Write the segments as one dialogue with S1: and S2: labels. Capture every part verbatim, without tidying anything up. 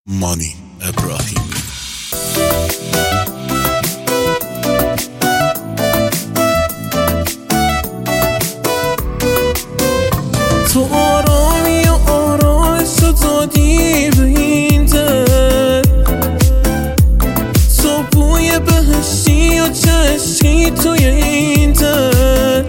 S1: مانی ابراهیمی.
S2: تو آرامی و آرامش رو دادی به این دل، تو بوی بهشتی و چشکی توی این دل،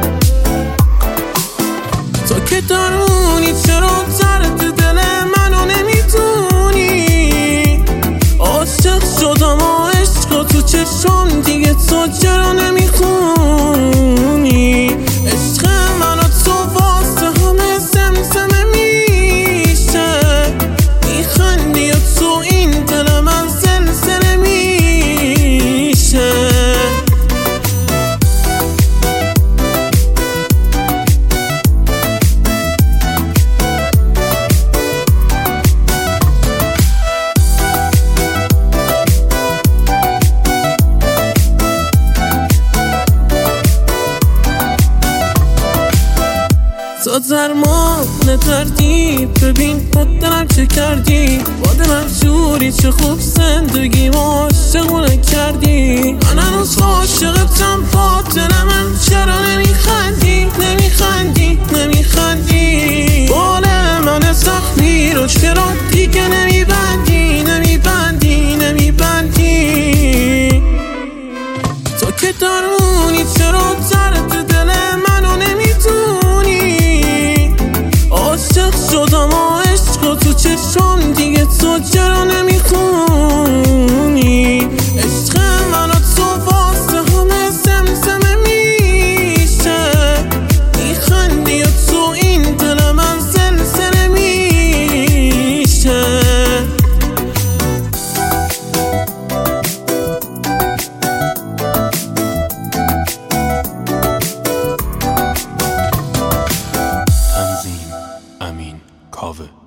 S2: تو که درونی چرا درد دل منو نمیدونی؟ عاشق شدم و عشق تو چشم دیگه تو چرا نمیخونی؟ عشق من و تو واسه همه زمزمه میشه، میخندی و تو این دل من زلزله میشه. تو درمان دردی، ببین با دلم چه کردی، با دلم جوری چه خوب زندگی ما عاشقونه کردی. من هنوز عاشقتم، با دل من چرا نمیخندی نمیخندی نمیخندی؟ بال من زخمی رو چرا دیگه نمیبندی نمیبندی نمیبندی؟ تو که درونی چرا درد دل منو نمیدونی؟ عاشق شدم و عشق تو چشم دیگه تو چرا نمیخونی؟ عشق من و تو واسه همه زمزمه میشه، میخندی و تو این دل من زلزله میشه.
S1: تنظیم امین کاوه.